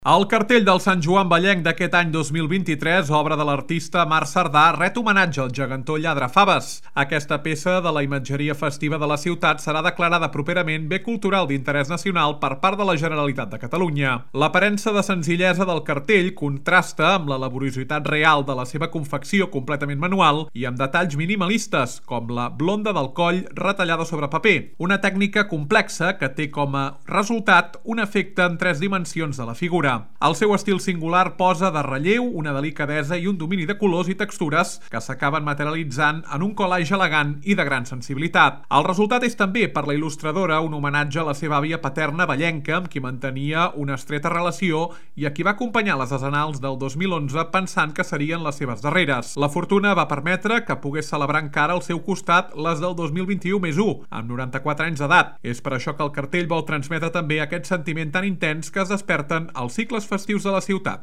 El cartell del Sant Joan Vallenc d'aquest any 2023, obra de l'artista Marc Cerdà, ret homenatge al gegantó Lladrafaves. Aquesta peça de la imatgeria festiva de la ciutat serà declarada properament bé cultural d'interès nacional per part de la Generalitat de Catalunya. L'aparença de senzillesa del cartell contrasta amb la laboriositat real de la seva confecció completament manual i amb detalls minimalistes, com la blonda del coll retallada sobre paper, una tècnica complexa que té com a resultat un efecte en 3 dimensions de la figura. El seu estil singular posa de relleu una delicadesa i un domini de colors i textures que s'acaben materialitzant en un collage elegant i de gran sensibilitat. El resultat és també, per la il·lustradora, un homenatge a la seva àvia paterna vallenca, amb qui mantenia una estreta relació i a qui va acompanyar les desenals del 2011 pensant que serien les seves darreres. La fortuna va permetre que pogués celebrar encara al seu costat les del 2021 més 1, amb 94 anys d'edat. És per això que el cartell vol transmetre també aquest sentiment tan intens que es desperten als cicles festius de la ciutat.